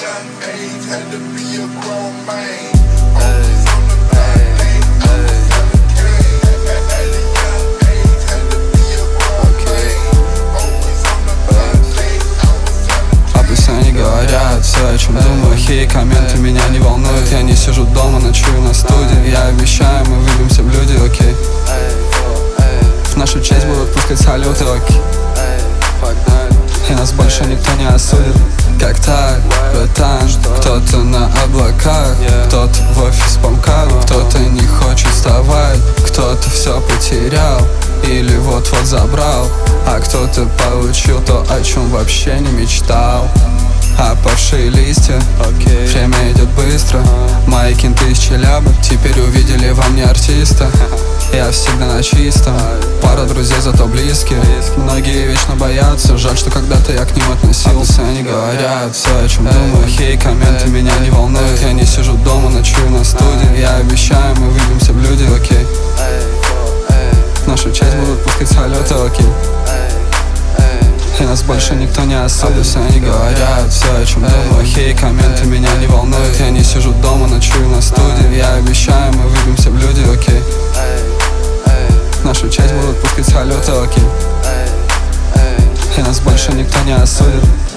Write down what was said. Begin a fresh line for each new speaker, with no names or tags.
young age, had to be a grown man. Always on the block, ain't no selling cane. At a young age, had to be a grown man. Always on the block, ain't no selling cane.
Обычно они говорят все, о чем думаю. Хей, комменты меня не волнуют. Я не сижу дома, ночую на студии. Я обещаю, мы выбьемся в люди, окей. В нашу честь будут пускать салюты, окей. И нас больше никто не осудит. Как так, братан? Кто-то на облаках, кто-то в офис по МКАДу, кто-то не хочет вставать, кто-то все потерял или вот-вот забрал, а кто-то получил то, о чем вообще не мечтал. Опавшие листья, время идет быстро. Мои кенты из Челябы теперь увидели во мне артиста. Я всегда на чистом, пара друзей, зато близкие. Многие вечно боятся, жаль, что когда-то я к ним относился. Они говорят все, о чем думаю. Хей, комменты меня не волнуют. Я не сижу дома, ночую на студии. Я обещаю, мы выбьемся в люди, окей. В нашу честь будут пускать салюты, окей. И нас больше никто не осудит. Они говорят все, о чем думаю. Хей, комменты меня не волнуют. Я не сижу дома, ночую на студии. Я обещаю, мы выбьемся в люди, окей. В нашу честь будут пускать салюты, окей. И нас больше никто не осудит.